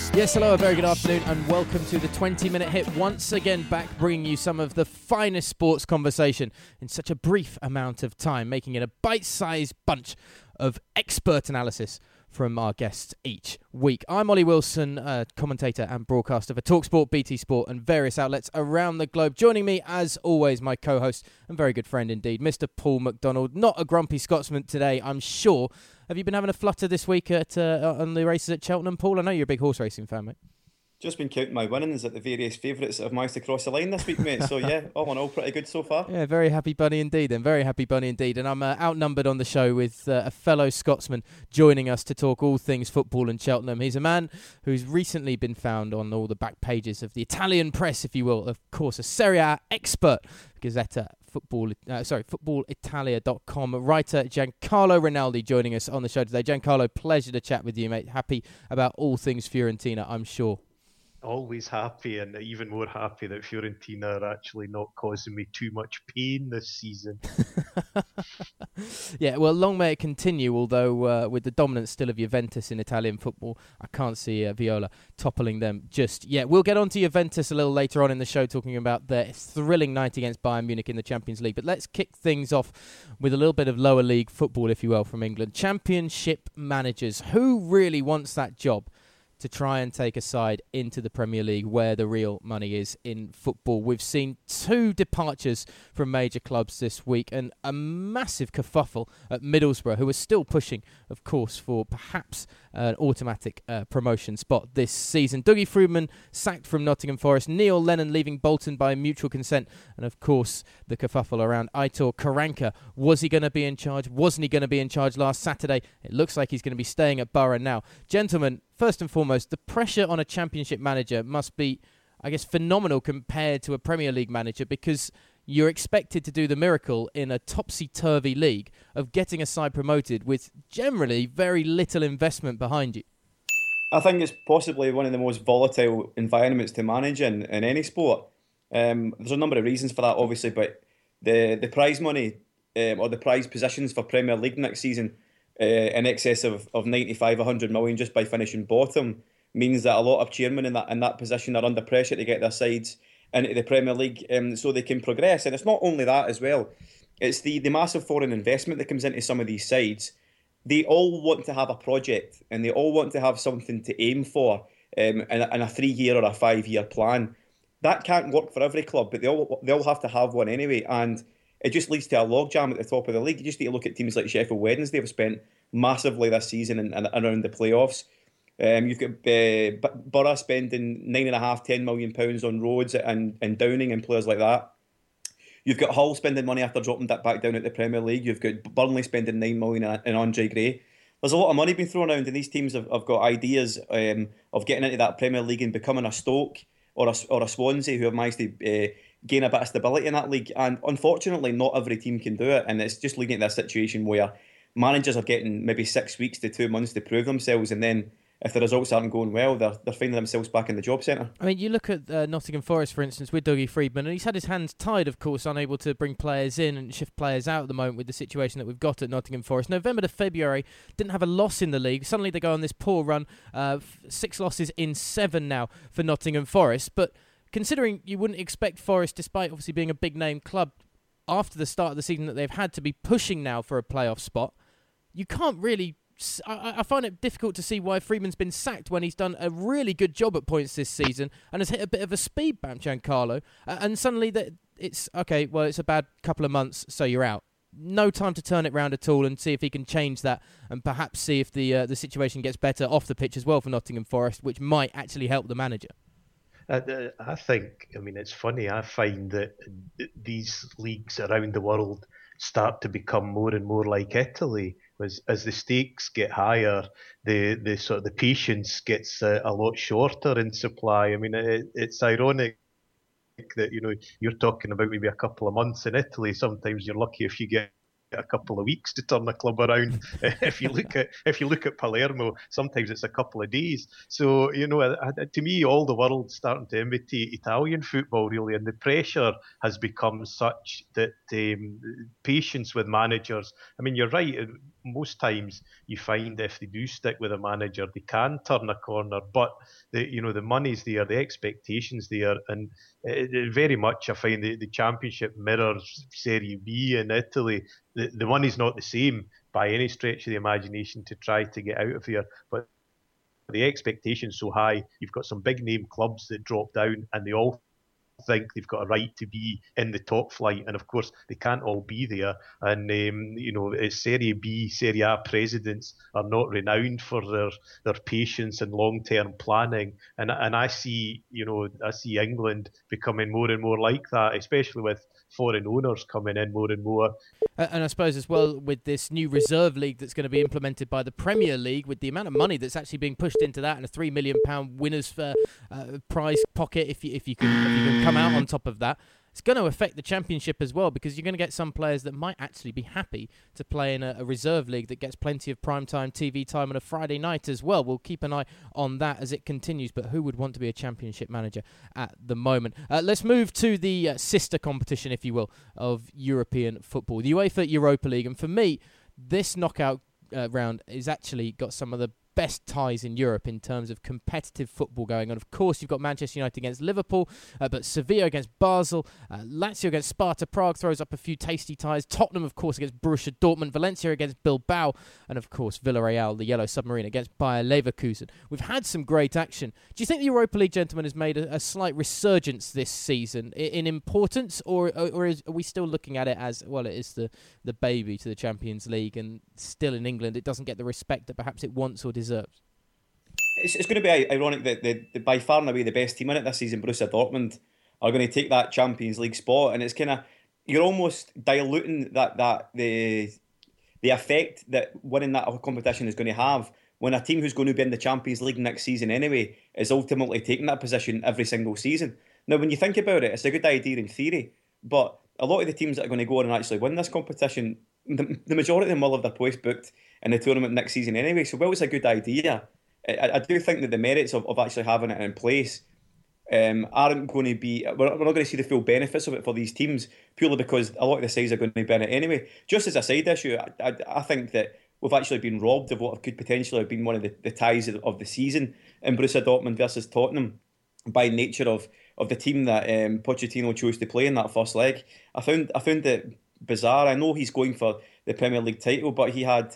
Yes, hello, a very good afternoon and welcome to the 20-minute hit. Once again back bringing you some of the finest sports conversation in such a brief amount of time, making it a bite-sized bunch of expert analysis from our guests each week. I'm Ollie Wilson, commentator and broadcaster for TalkSport, BT Sport and various outlets around the globe. Joining me, as always, my co-host and very good friend indeed, Mr. Paul McDonald. Not a grumpy Scotsman today, I'm sure. Have you been having a flutter this week on the races at Cheltenham, Paul? I know you're a big horse racing fan, mate. Just been counting my winnings at the various favourites that have managed to cross the line this week, mate. So yeah, all in all, pretty good so far. Yeah, very happy bunny indeed then. Very happy bunny indeed. And I'm outnumbered on the show with a fellow Scotsman joining us to talk all things football and Cheltenham. He's a man who's recently been found on all the back pages of the Italian press, if you will. Of course, a Serie A expert, Gazzetta footballitalia.com. Writer Giancarlo Rinaldi joining us on the show today. Giancarlo, pleasure to chat with you, mate. Happy about all things Fiorentina, I'm sure. Always happy, and even more happy that Fiorentina are actually not causing me too much pain this season. Yeah, well, long may it continue, although with the dominance still of Juventus in Italian football, I can't see Viola toppling them just yet. We'll get on to Juventus a little later on in the show, talking about their thrilling night against Bayern Munich in the Champions League. But let's kick things off with a little bit of lower league football, if you will, from England. Championship managers. Who really wants that job to try and take a side into the Premier League where the real money is in football? We've seen two departures from major clubs this week and a massive kerfuffle at Middlesbrough, who are still pushing, of course, for perhaps an automatic promotion spot this season. Dougie Freedman sacked from Nottingham Forest, Neil Lennon leaving Bolton by mutual consent, and of course the kerfuffle around Aitor Karanka. Was he going to be in charge? Wasn't he going to be in charge last Saturday? It looks like he's going to be staying at Borough now. Gentlemen, first and foremost, the pressure on a Championship manager must be, I guess, phenomenal compared to a Premier League manager, because you're expected to do the miracle in a topsy-turvy league of getting a side promoted with generally very little investment behind you. I think it's possibly one of the most volatile environments to manage in any sport. There's a number of reasons for that, obviously, but the prize money or the prize positions for Premier League next season in excess of 95, 100 million just by finishing bottom means that a lot of chairmen in that position are under pressure to get their sides into the Premier League so they can progress. And it's not only that as well. It's the massive foreign investment that comes into some of these sides. They all want to have a project and they all want to have something to aim for in a 3-year or a 5-year plan. That can't work for every club, but they all have to have one anyway. And it just leads to a logjam at the top of the league. You just need to look at teams like Sheffield Wednesday have spent massively this season and around the playoffs. You've got Borough spending £9.5, £10 million on roads and Downing and players like that. You've got Hull spending money after dropping that back down at the Premier League. You've got Burnley spending £9 million in Andre Gray. There's a lot of money being thrown around, and these teams have got ideas of getting into that Premier League and becoming a Stoke or a Swansea who have managed to gain a bit of stability in that league. And unfortunately, not every team can do it, and it's just leading to a situation where managers are getting maybe 6 weeks to 2 months to prove themselves, and then if the results aren't going well, they're finding themselves back in the job centre. I mean, you look at Nottingham Forest, for instance, with Dougie Freedman, and he's had his hands tied, of course, unable to bring players in and shift players out at the moment with the situation that we've got at Nottingham Forest. November to February, didn't have a loss in the league. Suddenly they go on this poor run, 6 losses in 7 now for Nottingham Forest. But considering you wouldn't expect Forest, despite obviously being a big-name club, after the start of the season that they've had to be pushing now for a playoff spot, you can't really... I find it difficult to see why Freeman's been sacked when he's done a really good job at points this season and has hit a bit of a speed bump, Giancarlo. And suddenly it's, okay, well, it's a bad couple of months, so you're out. No time to turn it round at all and see if he can change that and perhaps see if the situation gets better off the pitch as well for Nottingham Forest, which might actually help the manager. I think, it's funny, I find that these leagues around the world start to become more and more like Italy. As the stakes get higher, the sort of the patience gets a lot shorter in supply. It's ironic that you're talking about maybe a couple of months in Italy. Sometimes you're lucky if you get a couple of weeks to turn the club around. If you look at Palermo, sometimes it's a couple of days. So to me, all the world's starting to imitate Italian football really, and the pressure has become such that patience with managers. I mean, you're right. Most times you find if they do stick with a manager, they can turn a corner, but the money's there, the expectations there, and it very much I find the Championship mirrors Serie B in Italy. The money's not the same by any stretch of the imagination to try to get out of here, but the expectation's so high. You've got some big name clubs that drop down, and they all think they've got a right to be in the top flight, and of course they can't all be there. And Serie B, Serie A presidents are not renowned for their patience and long-term planning. And I see England becoming more and more like that, especially with foreign owners coming in more and more. And I suppose as well with this new reserve league that's going to be implemented by the Premier League, with the amount of money that's actually being pushed into that, and a £3 million winners prize pocket if you can come out on top of that, it's going to affect the Championship as well, because you're going to get some players that might actually be happy to play in a reserve league that gets plenty of primetime TV time on a Friday night as well. We'll keep an eye on that as it continues, but who would want to be a Championship manager at the moment? Let's move to the sister competition, if you will, of European football, the UEFA Europa League. And for me, this knockout round has actually got some of the best ties in Europe in terms of competitive football going on. Of course, you've got Manchester United against Liverpool, but Sevilla against Basel, Lazio against Sparta Prague throws up a few tasty ties. Tottenham, of course, against Borussia Dortmund, Valencia against Bilbao, and of course, Villarreal, the Yellow Submarine, against Bayer Leverkusen. We've had some great action. Do you think the Europa League, gentlemen, has made a slight resurgence this season in importance, or are we still looking at it as, well, it is the baby to the Champions League, and still in England it doesn't get the respect that perhaps it wants or deserves? It's going to be ironic that the by far and away the best team in it this season, Borussia Dortmund, are going to take that Champions League spot, and it's kind of, you're almost diluting that the effect that winning that competition is going to have when a team who's going to be in the Champions League next season anyway is ultimately taking that position every single season. Now, when you think about it, it's a good idea in theory, but a lot of the teams that are going to go on and actually win this competition, the majority of them will have their place booked in the tournament next season anyway. So, well, it's a good idea. I do think that the merits of actually having it in place aren't going to be... We're not going to see the full benefits of it for these teams, purely because a lot of the sides are going to be in it anyway. Just as a side issue, I think that we've actually been robbed of what could potentially have been one of the ties of the season in Borussia Dortmund versus Tottenham by nature of the team that Pochettino chose to play in that first leg. I found it bizarre. I know he's going for the Premier League title, but he had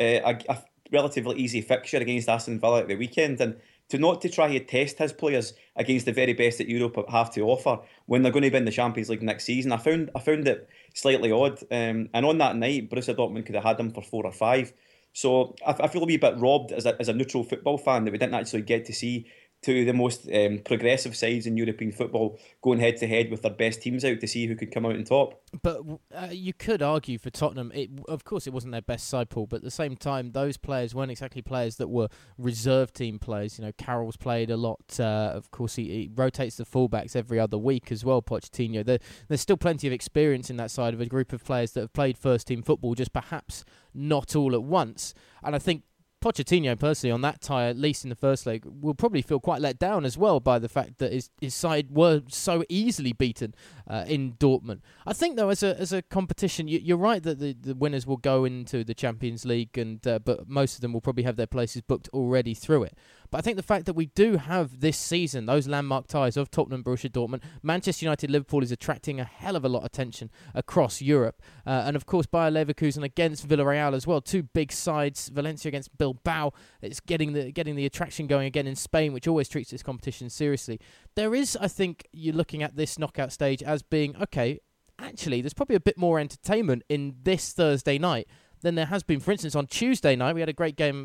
a relatively easy fixture against Aston Villa at the weekend, and to try to test his players against the very best that Europe have to offer when they're going to be in the Champions League next season, I found it slightly odd. And on that night, Borussia Dortmund could have had them for 4 or 5. So I feel a wee bit robbed as a neutral football fan that we didn't actually get to see two of the most progressive sides in European football going head to head with their best teams out to see who could come out on top. But you could argue for Tottenham, of course it wasn't their best side, Paul, but at the same time those players weren't exactly players that were reserve team players. You know, Carroll's played a lot. Of course he rotates the fullbacks every other week as well, Pochettino. There's still plenty of experience in that side of a group of players that have played first team football, just perhaps not all at once. And I think Pochettino, personally, on that tie, at least in the first leg, will probably feel quite let down as well by the fact that his side were so easily beaten in Dortmund. I think, though, as a competition, you're right that the winners will go into the Champions League, and but most of them will probably have their places booked already through it. But I think the fact that we do have this season those landmark ties of Tottenham, Borussia Dortmund, Manchester United, Liverpool is attracting a hell of a lot of attention across Europe. And of course, Bayer Leverkusen against Villarreal as well. Two big sides, Valencia against Bilbao. It's getting the attraction going again in Spain, which always treats this competition seriously. There is, I think, you're looking at this knockout stage as being, okay, actually, there's probably a bit more entertainment in this Thursday night than there has been. For instance, on Tuesday night, we had a great game,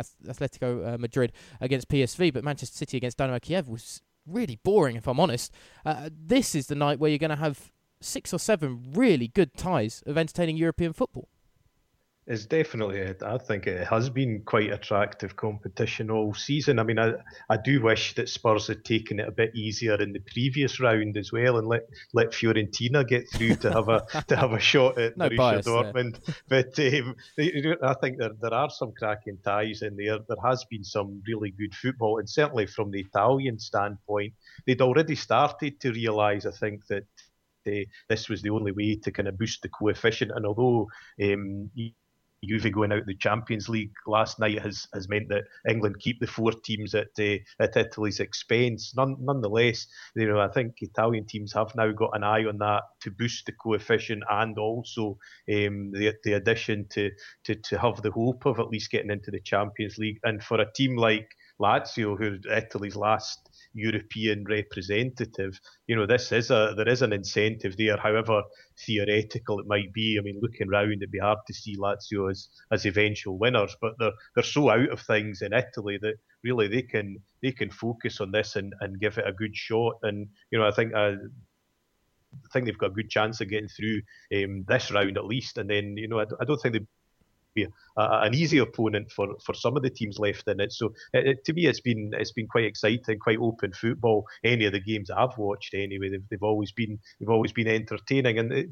Atletico Madrid against PSV, but Manchester City against Dynamo Kiev was really boring, if I'm honest. This is the night where you're going to have 6 or 7 really good ties of entertaining European football. It's definitely, I think it has been quite attractive competition all season. I mean, I do wish that Spurs had taken it a bit easier in the previous round as well, and let Fiorentina get through to have a shot at No Borussia bias Dortmund. But I think there are some cracking ties in there. There has been some really good football, and certainly from the Italian standpoint, they'd already started to realise, I think, that this was the only way to kind of boost the coefficient. And although Juve going out of the Champions League last night has meant that England keep the four teams at Italy's expense. Nonetheless, I think Italian teams have now got an eye on that to boost the coefficient, and also the addition to have the hope of at least getting into the Champions League. And for a team like Lazio, who Italy's last European representative, there is an incentive there, however theoretical it might be. I mean, looking round, it'd be hard to see Lazio as eventual winners, but they're so out of things in Italy that really they can focus on this and give it a good shot. And I think they've got a good chance of getting through this round at least. And then I don't think they'd be an easy opponent for some of the teams left in it. So to me, it's been quite exciting, quite open football. Any of the games I've watched, anyway, they've always been entertaining. And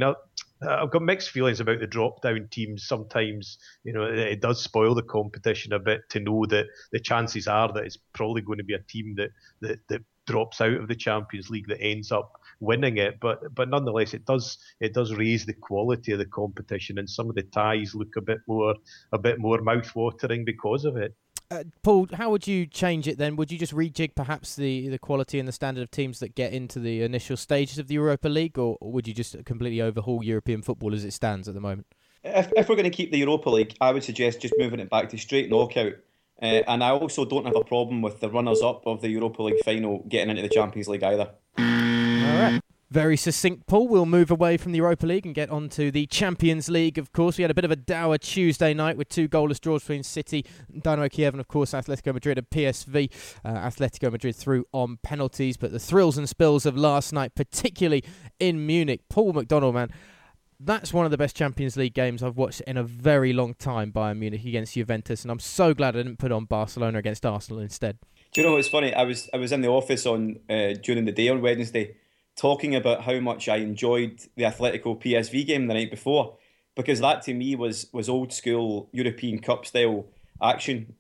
I've got mixed feelings about the drop-down teams. Sometimes, it does spoil the competition a bit to know that the chances are that it's probably going to be a team that drops out of the Champions League that ends up winning it. But nonetheless, it does raise the quality of the competition, and some of the ties look a bit more mouth-watering because of it. Paul, how would you change it then? Would you just rejig perhaps the quality and the standard of teams that get into the initial stages of the Europa League, or would you just completely overhaul European football as it stands at the moment? If we're going to keep the Europa League, I would suggest just moving it back to straight knockout. And I also don't have a problem with the runners-up of the Europa League final getting into the Champions League either. All right. Very succinct, Paul. We'll move away from the Europa League and get on to the Champions League, of course. We had a bit of a dour Tuesday night with 2 goalless draws between City, Dynamo Kiev, and, of course, Atletico Madrid and PSV. Atletico Madrid through on penalties, but the thrills and spills of last night, particularly in Munich. Paul McDonald, man, that's one of the best Champions League games I've watched in a very long time, Bayern Munich against Juventus, and I'm so glad I didn't put on Barcelona against Arsenal instead. Do you know what's funny? I was in the office during the day on Wednesday, talking about how much I enjoyed the Atletico PSV game the night before, because that to me was old school European Cup style action.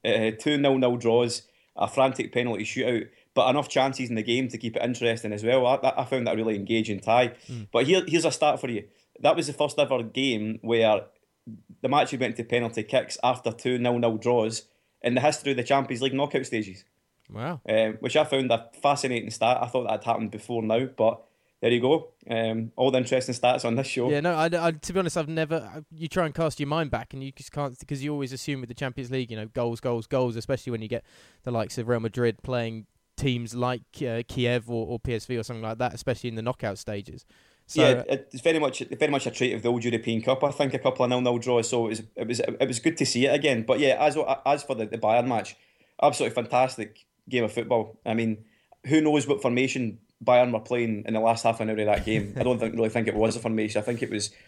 2-0 draws, a frantic penalty shootout, but enough chances in the game to keep it interesting as well. I found that a really engaging tie. But here's a start for you. That was the first ever game where the match went to penalty kicks after 2-0 draws in the history of the Champions League knockout stages. Wow. Which I found a fascinating stat. I thought that had happened before now, but there you go. All the interesting stats on this show. Yeah, no, I to be honest, I've never... You try and cast your mind back and you just can't, because you always assume with the Champions League, goals, especially when you get the likes of Real Madrid playing teams like Kiev or PSV or something like that, especially in the knockout stages. So, yeah, it's very much a trait of the old European Cup. I think a couple of 0-0 draws, so it was good to see it again. But yeah, as for the Bayern match, absolutely fantastic game of football. I mean, who knows what formation Bayern were playing in the last half an hour of that game? I don't really think it was a formation. I think it was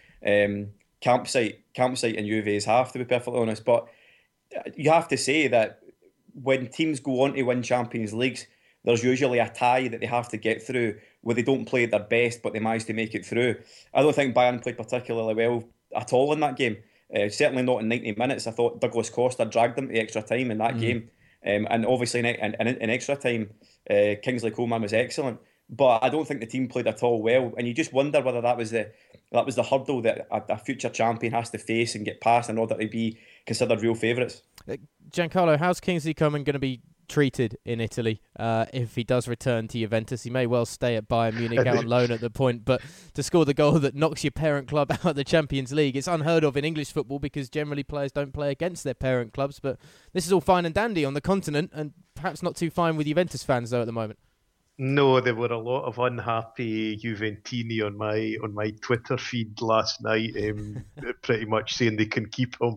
campsite in Juve's half, to be perfectly honest. But you have to say that when teams go on to win Champions Leagues, there's usually a tie that they have to get through where they don't play their best, but they manage to make it through. I don't think Bayern played particularly well at all in that game. Certainly not in 90 minutes. I thought Douglas Costa dragged them to extra time in that game. And obviously in extra time, Kingsley Coman was excellent. But I don't think the team played at all well. And you just wonder whether that was the hurdle that a future champion has to face and get past in order to be considered real favourites. Giancarlo, how's Kingsley Coman going to be treated in Italy if he does return to Juventus? He may well stay at Bayern Munich out on loan at the point, but to score the goal that knocks your parent club out of the Champions League, it's unheard of in English football because generally players don't play against their parent clubs, but this is all fine and dandy on the continent and perhaps not too fine with Juventus fans though at the moment. No, there were a lot of unhappy Juventini on my Twitter feed last night, pretty much saying they can keep him.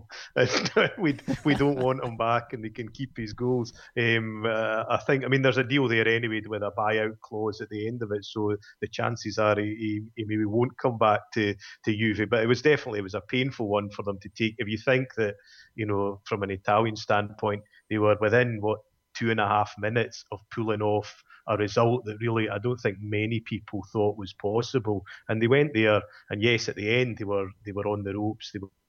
We don't want him back, and they can keep his goals. I think, I mean, there's a deal there anyway with a buyout clause at the end of it, so the chances are he maybe won't come back to Juve. But it was a painful one for them to take. If you think that, from an Italian standpoint, they were within 2.5 minutes of pulling off a result that really I don't think many people thought was possible. And they went there, and yes, at the end they were on the ropes.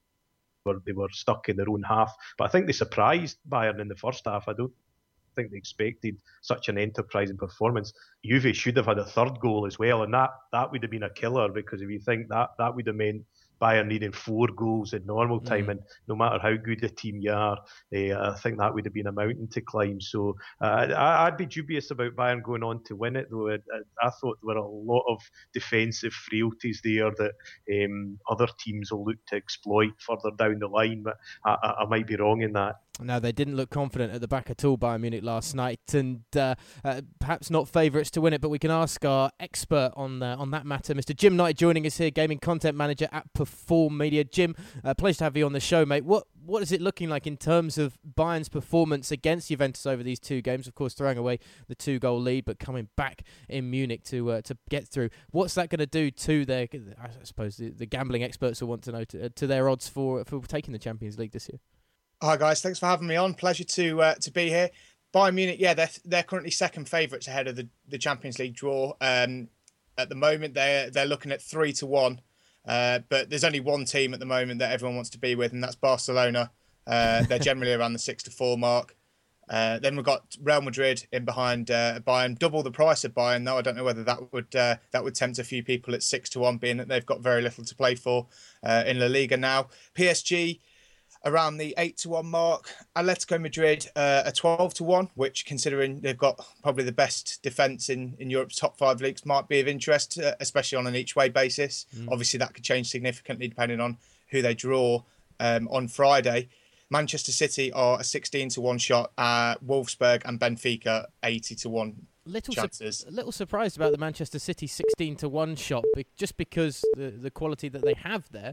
They were stuck in their own half. But I think they surprised Bayern in the first half. I don't think they expected such an enterprising performance. Juve should have had a third goal as well, and that would have been a killer, because if you think that would have meant Bayern needing 4 goals in normal time, and no matter how good a team you are, I think that would have been a mountain to climb. So I'd be dubious about Bayern going on to win it, though. I thought there were a lot of defensive frailties there that other teams will look to exploit further down the line, but I might be wrong in that. No, they didn't look confident at the back at all, Bayern Munich, last night, and perhaps not favourites to win it, but we can ask our expert on that matter, Mr. Jim Knight, joining us here, Gaming Content Manager at Perform Media. Jim, pleasure to have you on the show, mate. What is it looking like in terms of Bayern's performance against Juventus over these 2 games? Of course, throwing away the 2-goal lead, but coming back in Munich to get through. What's that going to do to their, I suppose, the gambling experts will want to know, to their odds for taking the Champions League this year? Hi guys, thanks for having me on. Pleasure to be here. Bayern Munich, they're currently second favourites ahead of the Champions League draw. At the moment, they're looking at 3-1, but there's only one team at the moment that everyone wants to be with, and that's Barcelona. They're generally around the 6-4 mark. Then we've got Real Madrid in behind Bayern, double the price of Bayern. Though I don't know whether that would tempt a few people at 6-1, being that they've got very little to play for in La Liga now. PSG around the 8-1 mark. Atletico Madrid a 12-1, which, considering they've got probably the best defence in Europe's top 5 leagues, might be of interest, especially on an each-way basis. Obviously, that could change significantly depending on who they draw on Friday. Manchester City are a 16-1 shot. Wolfsburg and Benfica 80-1 chances. A little surprised about the Manchester City 16-1 shot, just because the quality that they have there.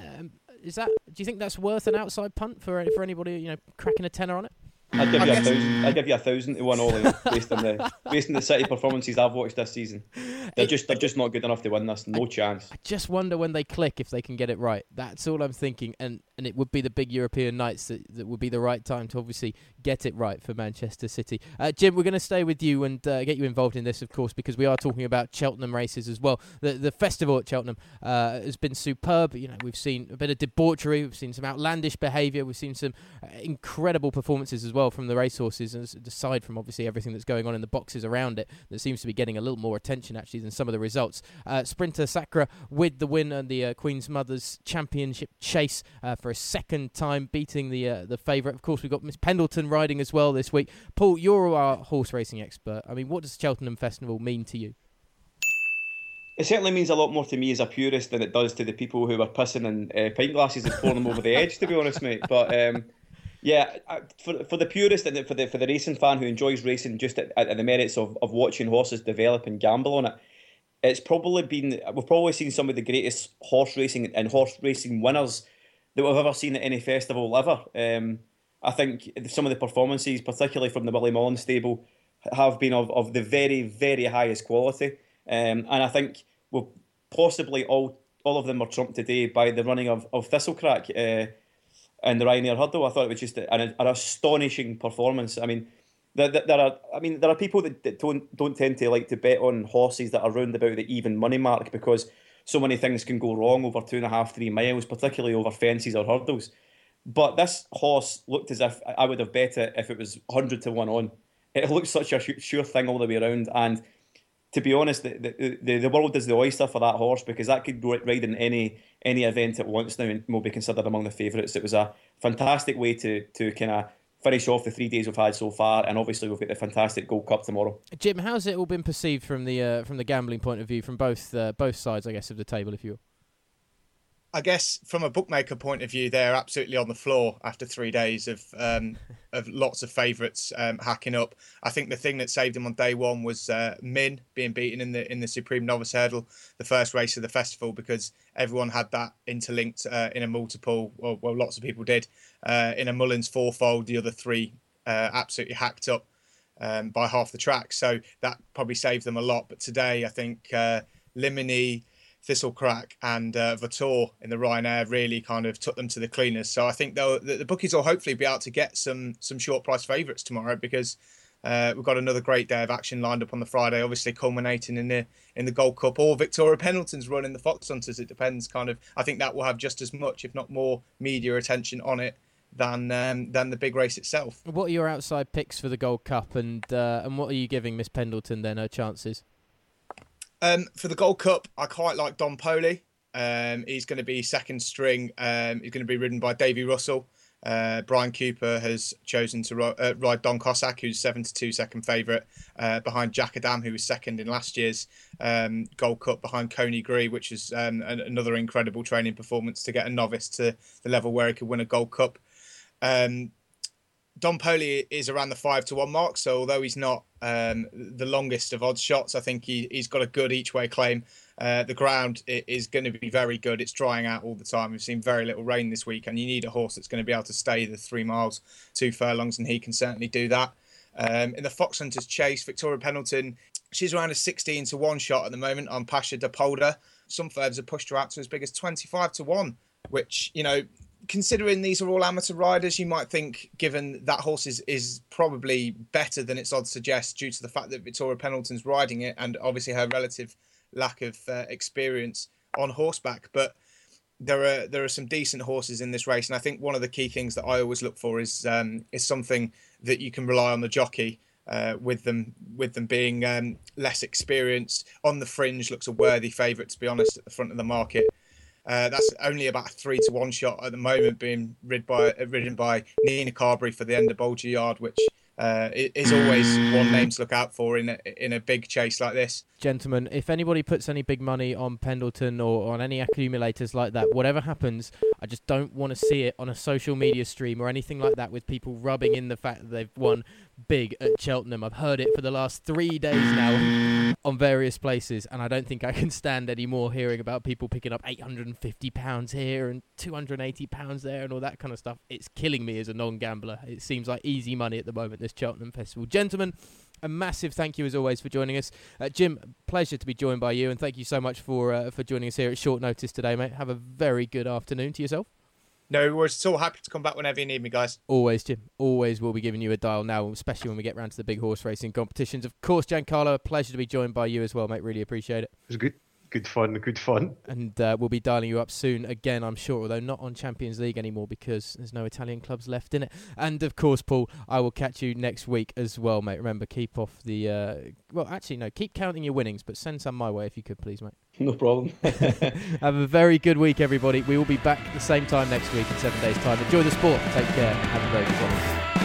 Do you think that's worth an outside punt for anybody cracking a tenner on it? I'd give you 1,000. I'd give you 1,000 to 1 all in, based on the City performances I've watched this season. They're just not good enough to win this. No chance. I just wonder when they click if they can get it right. That's all I'm thinking, and it would be the big European nights that would be the right time to obviously get it right for Manchester City. Jim, we're going to stay with you and get you involved in this, of course, because we are talking about Cheltenham races as well. The festival at Cheltenham has been superb. We've seen a bit of debauchery, we've seen some outlandish behaviour, we've seen some incredible performances as well from the racehorses, aside from obviously everything that's going on in the boxes around it that seems to be getting a little more attention actually than some of the results. Sprinter Sacre with the win and the Queen's Mother's Championship chase for a second time, beating the favourite. Of course, we've got Miss Pendleton riding as well this week. Paul, you're our horse racing expert. I mean, what does Cheltenham Festival mean to you? It certainly means a lot more to me as a purist than it does to the people who were pissing in pint glasses and pouring them over the edge, to be honest, mate. But yeah, for the purist and for the racing fan who enjoys racing just at the merits of watching horses develop and gamble on it, we've probably seen some of the greatest horse racing and horse racing winners that we've ever seen at any festival ever. I think some of the performances, particularly from the Willie Mullins stable, have been of the very, very highest quality. And I think possibly all of them were trumped today by the running of Thistlecrack and the Ryanair Hurdle. I thought it was just an astonishing performance. I mean, there are people that don't tend to like to bet on horses that are round about the even money mark, because so many things can go wrong over 2.5-3 miles, particularly over fences or hurdles. But this horse looked as if I would have bet it if it was 100-1 on. It looked such a sure thing all the way around, and to be honest, the world is the oyster for that horse, because that could ride in any event it wants now and will be considered among the favourites. It was a fantastic way to kind of finish off the 3 days we've had so far, and obviously we've got the fantastic Gold Cup tomorrow. Jim, how's it all been perceived from the gambling point of view, from both sides, I guess, of the table, if you will? I guess from a bookmaker point of view, they're absolutely on the floor after 3 days of lots of favourites hacking up. I think the thing that saved them on day one was Min being beaten in the Supreme Novice Hurdle, the first race of the festival, because everyone had that interlinked in a multiple. Well, lots of people did in a Mullins fourfold. The other three absolutely hacked up by half the track, so that probably saved them a lot. But today, I think Limini, Thistlecrack and Vator in the Ryanair really kind of took them to the cleaners. So I think the bookies will hopefully be able to get some short price favourites tomorrow, because we've got another great day of action lined up on the Friday, obviously culminating in the Gold Cup or Victoria Pendleton's run in the Fox Hunters. It depends kind of. I think that will have just as much, if not more, media attention on it than the big race itself. What are your outside picks for the Gold Cup, and what are you giving Miss Pendleton then her chances? For the Gold Cup, I quite like Don Poli. He's going to be second string. He's going to be ridden by Davy Russell. Brian Cooper has chosen to ride Don Cossack, who's 7-2 second favourite, behind Jack Adam, who was second in last year's Gold Cup, behind Coney Gree, which is another incredible training performance to get a novice to the level where he could win a Gold Cup. Don Poli is around the 5-1 mark, so although he's not the longest of odds shots, I think he's got a good each way claim. The ground is going to be very good. It's drying out all the time. We've seen very little rain this week, and you need a horse that's going to be able to stay the 3 miles, 2 furlongs, and he can certainly do that. In the Fox Hunters Chase, Victoria Pendleton, she's around a 16-1 shot at the moment on Pasha de Polder. Some firms have pushed her out to as big as 25-1, which, you know, considering these are all amateur riders, you might think, given that horse is probably better than its odds suggest, due to the fact that Victoria Pendleton's riding it and obviously her relative lack of experience on horseback. But there are some decent horses in this race, and I think one of the key things that I always look for is something that you can rely on the jockey. With them being less experienced, On the Fringe looks a worthy favourite, to be honest, at the front of the market. That's only about a 3-1 shot at the moment, being ridden by Nina Carberry for the Ender Bolger Yard, which is always one name to look out for in a big chase like this. Gentlemen, if anybody puts any big money on Pendleton or on any accumulators like that, whatever happens, I just don't want to see it on a social media stream or anything like that with people rubbing in the fact that they've won big at Cheltenham. I've heard it for the last 3 days now on various places, and I don't think I can stand any more hearing about people picking up £850 here and £280 there and all that kind of stuff. It's killing me as a non-gambler. It seems like easy money at the moment, this Cheltenham Festival. Gentlemen, a massive thank you as always for joining us. Jim, pleasure to be joined by you, and thank you so much for joining us here at short notice today, mate. Have a very good afternoon to yourself. No, we're so happy to come back whenever you need me, guys. Always, Jim. Always will be giving you a dial now, especially when we get round to the big horse racing competitions. Of course, Giancarlo, a pleasure to be joined by you as well, mate. Really appreciate it. It was good. Good fun. And we'll be dialing you up soon again, I'm sure, although not on Champions League anymore because there's no Italian clubs left in it. And, of course, Paul, I will catch you next week as well, mate. Remember, keep off the... keep counting your winnings, but send some my way if you could, please, mate. No problem. Have a very good week, everybody. We will be back at the same time next week in 7 days' time. Enjoy the sport. Take care. Have a very good one.